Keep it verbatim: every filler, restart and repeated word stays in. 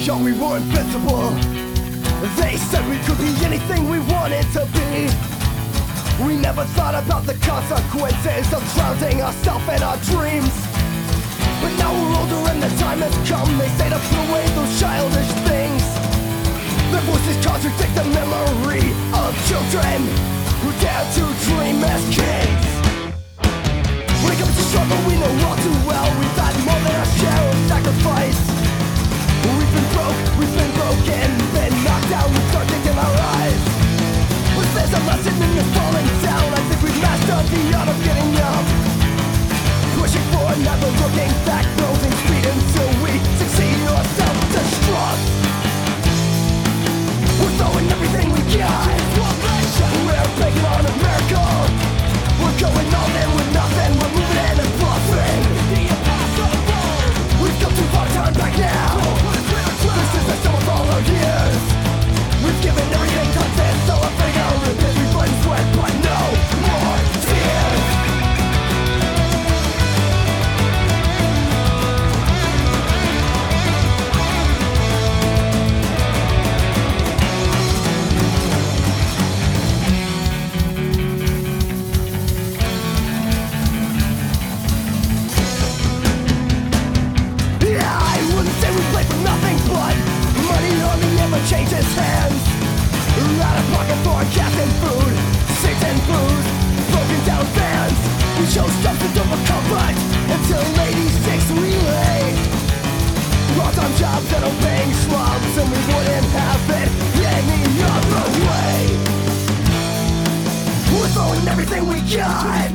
Yo, we were invincible. They said we could be anything we wanted to be. We never thought about the consequences of drowning ourselves in our dreams. But now we're older and the time has come. They say to put away those childish things. Their voices contradict the memory of children who dare to dream as kids. When it comes to struggle, we know all too well. We've had more than our share of sacrifice. We've been broke, we've been broken, been knocked down, we start thinking our eyes. But there's a lesson in the falling down. I think we've mastered the art of getting up. Pushing forward, never looking back, building speed until we succeed or self-destruct. We're throwing everything we got. We're taking on a miracle. We're going all in with nothing. We're moving in and bluffing. We've come too far to turn back now. This is the sum of all our years. We've given everything to this, so I'm fitting our ribbons. We blood and sweat, but no more tears. Changes hands. Out of pocket for gas and food, seats and booze, broken down vans. We chose substance over comfort until eighty-six we lay. Part-time jobs and obeying slums, and we wouldn't have it any other way. We're throwing everything we got.